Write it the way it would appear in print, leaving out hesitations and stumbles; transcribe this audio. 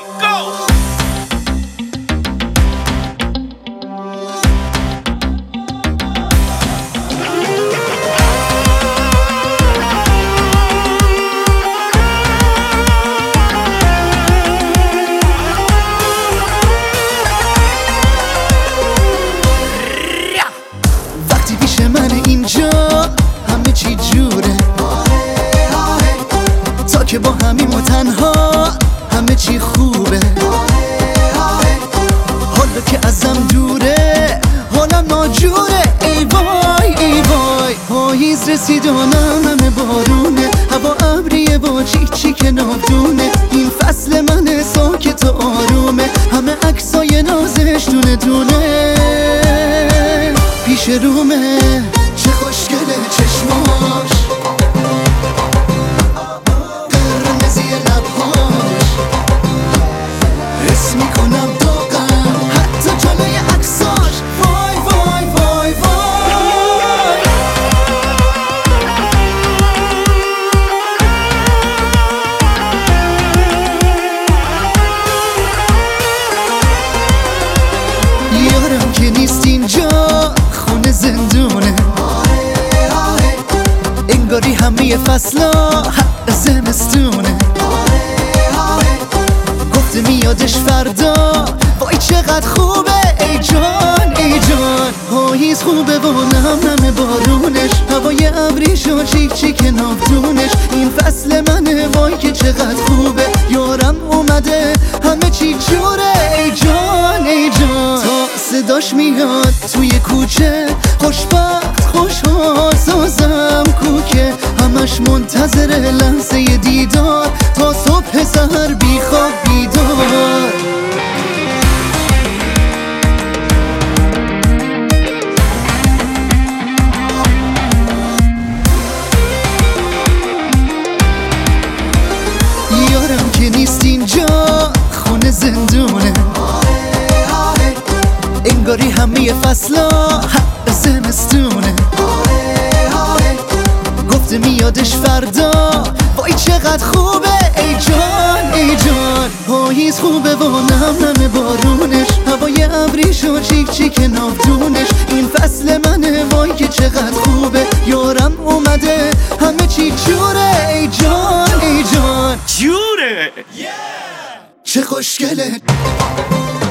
go! وقتی پیش من اینجا همه چی جوره، تا که با همیم و تنها همه چی خوبه. حالا که ازم دوره حالم ناجوره. ای وای ای وای، پاییز رسید و همه بارونه، هوا ابریه با چیک که نابدونه. این فصل من ساکت و آرومه، همه عکسای نازش دونه دونه پیش رومه. چه خوشگله چشماش، قرمزی لبهاش، حس میکنم داغم حتی جلوی عکساش. وای وای وای وای، یارم که نیست اینجا خونه زندونه، انگاری همه فصلا حق زمستونه. گفته میادش فردا، وای چقدر خوبه. ای جان ای جان، پاییز خوبه و نم بارونش، هوای ابریش و چیک نافدونش. این فصل منه، وای که چقدر خوبه. یارم اومده همه چی جوره. ای جان ای جان، تا صداش میاد توی کوچه، خوشبخت خوشحال سازم کوکه. همش منتظر لحظه دیدار، تا صبح سحر بیخواب بیدار. یارم که نیست اینجا خونه زندونه، انگاری همه فصلا حق زمستونه. گفته میادش فردا، وای چقدر خوبه. ای جان ای جان، پاییز خوبه و نم بارونش، هوای ابریش و چیک نافدونش. این فصل منه، وای که چقدر خوبه. یارم اومده همه چی جوره. ای جان ای جان، جوره! چه خوشگله.